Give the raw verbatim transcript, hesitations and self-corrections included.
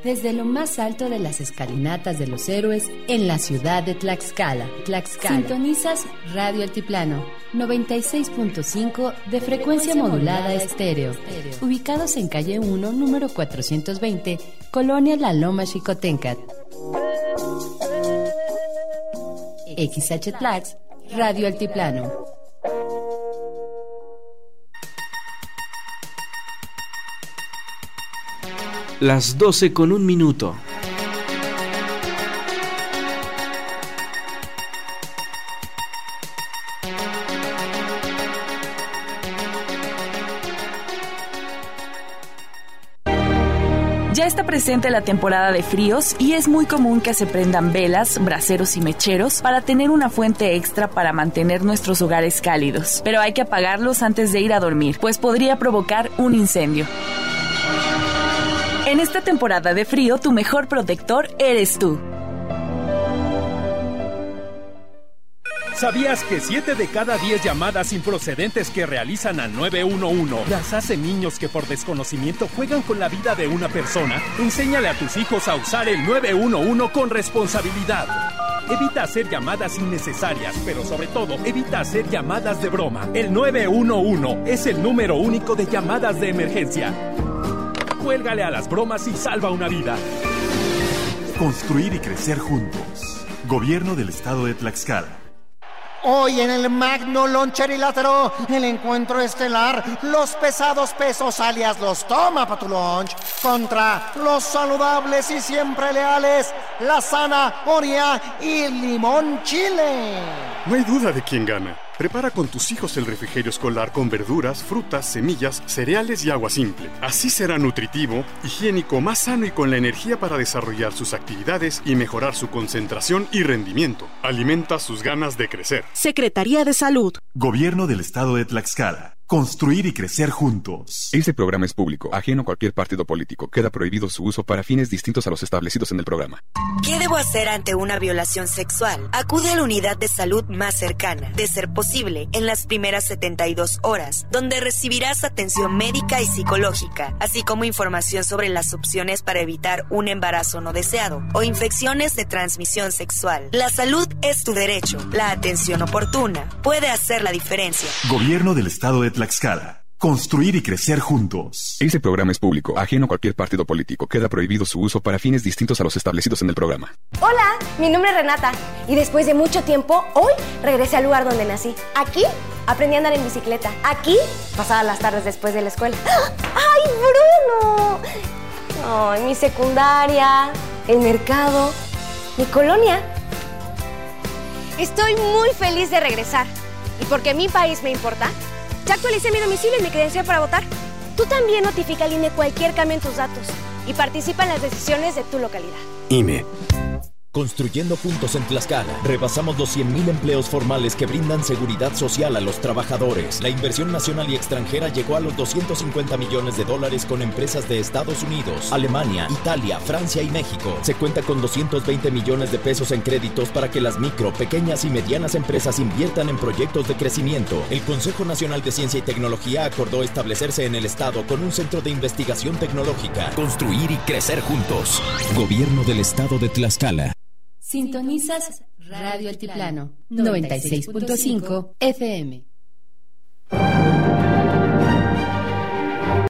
desde lo más alto de las escalinatas de los héroes en la ciudad de Tlaxcala. Tlaxcala. Sintonizas Radio Altiplano, noventa y seis punto cinco de frecuencia modulada estéreo. Ubicados en calle uno, número cuatrocientos veinte, Colonia La Loma Xicoténcat. X H Tlax, Radio Altiplano. Las doce con un minuto. Ya está presente la temporada de fríos y es muy común que se prendan velas, braseros y mecheros para tener una fuente extra para mantener nuestros hogares cálidos. Pero hay que apagarlos antes de ir a dormir, pues podría provocar un incendio. En esta temporada de frío, tu mejor protector eres tú. ¿Sabías que siete de cada diez llamadas improcedentes que realizan al nueve uno uno las hacen niños que por desconocimiento juegan con la vida de una persona? Enséñale a tus hijos a usar el nueve uno uno con responsabilidad. Evita hacer llamadas innecesarias, pero sobre todo, evita hacer llamadas de broma. El nueve uno uno es el número único de llamadas de emergencia. Cuélgale a las bromas y salva una vida. Construir y crecer juntos. Gobierno del Estado de Tlaxcala. Hoy en el Magno Loncherilátero, el encuentro estelar, los pesados pesos alias los toma pa' tu lunch, contra los saludables y siempre leales, la zanahoria y limón chile. No hay duda de quién gana. Prepara con tus hijos el refrigerio escolar con verduras, frutas, semillas, cereales y agua simple. Así será nutritivo, higiénico, más sano y con la energía para desarrollar sus actividades y mejorar su concentración y rendimiento. Alimenta sus ganas de crecer. Secretaría de Salud. Gobierno del Estado de Tlaxcala. Construir y crecer juntos. Este programa es público, ajeno a cualquier partido político. Queda prohibido su uso para fines distintos a los establecidos en el programa. ¿Qué debo hacer ante una violación sexual? Acude a la unidad de salud más cercana, de ser posible, en las primeras setenta y dos horas, donde recibirás atención médica y psicológica, así como información sobre las opciones para evitar un embarazo no deseado o infecciones de transmisión sexual. La salud es tu derecho. La atención oportuna puede hacer la diferencia. Gobierno del Estado de Tlaxcala. Construir y crecer juntos. Este programa es público, ajeno a cualquier partido político. Queda prohibido su uso para fines distintos a los establecidos en el programa. Hola, mi nombre es Renata y después de mucho tiempo, hoy regresé al lugar donde nací. Aquí aprendí a andar en bicicleta. Aquí pasaba las tardes después de la escuela. ¡Ay, Bruno! Ay, mi secundaria, el mercado, mi colonia. Estoy muy feliz de regresar. Y porque mi país me importa, ya actualicé mi domicilio y mi credencial para votar. Tú también notifica al I N E cualquier cambio en tus datos y participa en las decisiones de tu localidad. I N E. Construyendo juntos en Tlaxcala, rebasamos los cien mil empleos formales que brindan seguridad social a los trabajadores. La inversión nacional y extranjera llegó a los doscientos cincuenta millones de dólares con empresas de Estados Unidos, Alemania, Italia, Francia y México. Se cuenta con doscientos veinte millones de pesos en créditos para que las micro, pequeñas y medianas empresas inviertan en proyectos de crecimiento. El Consejo Nacional de Ciencia y Tecnología acordó establecerse en el estado con un centro de investigación tecnológica. Construir y crecer juntos. Gobierno del Estado de Tlaxcala. Sintonizas Radio Altiplano, noventa y seis punto cinco F M.